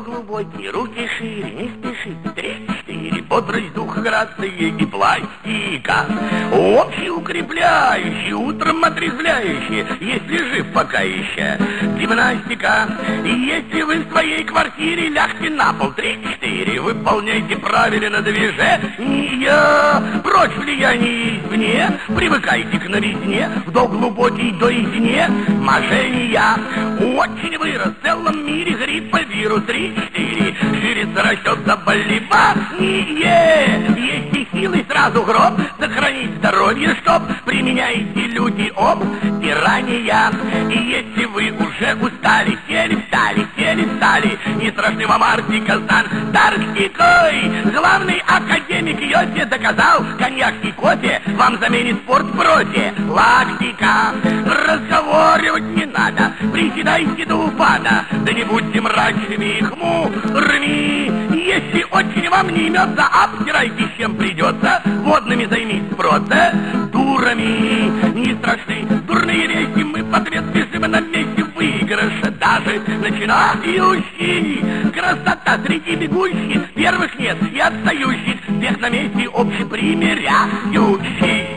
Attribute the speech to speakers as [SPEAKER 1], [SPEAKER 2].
[SPEAKER 1] вдох глубокий, руки шире, не спеши. 3-4, бодрость духа, грация и пластика. Общеукрепляющая, утром отрезвляющая, если жив пока еще. Гимнастика. Если вы в своей квартире, лягте на пол. 3-4, выполняйте правильно движение. Прочь влияние извне, привыкайте к новизне. Вдох глубокий до изне. Мошенния. Очень вырос в целом мире грипповирус. 3-4, ширится расчет заболевание. Если силы сразу гроб, сохранить здоровье, чтоб применяете люди пирания. И если вы уже устали, сели, встали, не страшны вам Арктика, Антарктикой. Главный академик Йоси доказал, коньяк и кофе вам заменит спорт профи. Лактика. Разговаривать не надо, приседайте до упада, да не будьте мрачными и хмурыми. Если очень вам не имется, обстирайте, с чем придется, водными займись просто. Дурами не страшны дурные вещи, мы в ответ бежим на месте выигрыша. Даже начинающий, красота среди бегущих, первых нет и отстающих, всех на месте общепримиряющих.